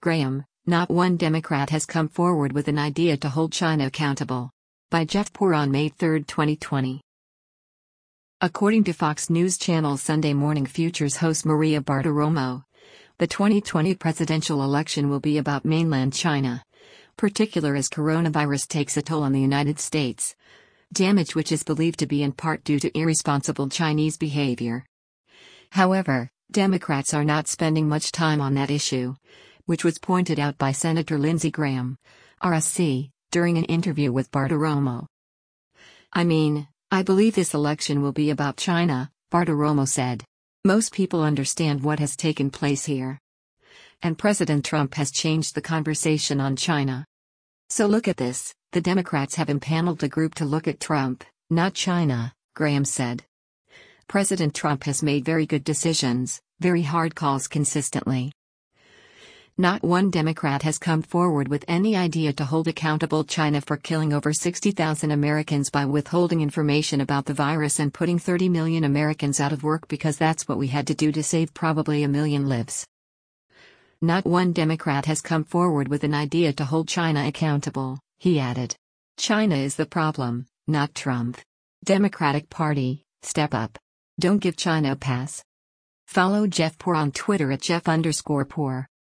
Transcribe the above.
Graham, not one Democrat has come forward with an idea to hold China accountable. By Jeff Poor on May 3, 2020. According to Fox News Channel Sunday Morning Futures host Maria Bartiromo, the 2020 presidential election will be about mainland China, particularly as coronavirus takes a toll on the United States, damage which is believed to be in part due to irresponsible Chinese behavior. However, Democrats are not spending much time on that issue, which was pointed out by Senator Lindsey Graham, RSC, during an interview with Bartiromo. I believe this election will be about China, Bartiromo said. Most people understand what has taken place here. And President Trump has changed the conversation on China. So look at this, the Democrats have impaneled a group to look at Trump, not China, Graham said. President Trump has made very good decisions, very hard calls consistently. Not one Democrat has come forward with any idea to hold accountable China for killing over 60,000 Americans by withholding information about the virus and putting 30 million Americans out of work because that's what we had to do to save probably a million lives. Not one Democrat has come forward with an idea to hold China accountable, he added. China is the problem, not Trump. Democratic Party, step up. Don't give China a pass. Follow Jeff Poor on Twitter at Jeff_Poor.